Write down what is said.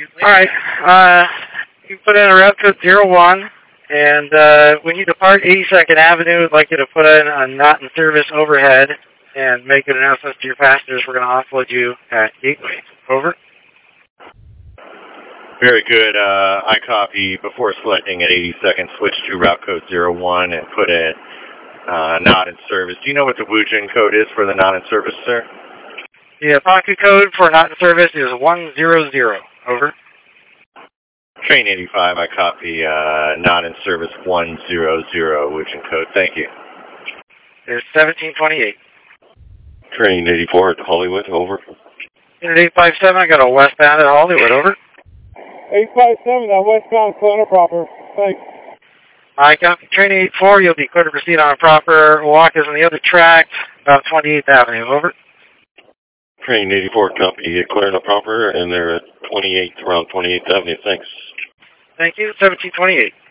Alright, you put in a route code 01, and when you depart 82nd Avenue, I'd like you to put in a not in service overhead and make an announcement to your passengers. We're going to offload you at Gateway. Over. Very good. I copy. Before selecting at 82nd, switch to route code 01 and put in not in service. Do you know what the Wujin code is for the not in service, sir? The pocket code for not in service is 100. Over. Train 85, I copy not in service 100 Wujin code. Thank you. There's 1728. Train 84 at Hollywood. Over. Unit 857, I got a westbound at Hollywood. Over. 857, that westbound clear proper. Thanks. I copy. Train 84, you'll be clear to proceed on a proper walk is on the other track, about 28th Avenue. Over. Train 84, copy. Clearing up proper, and they're at 28th, around 28th Avenue. Thanks. Thank you. 1728.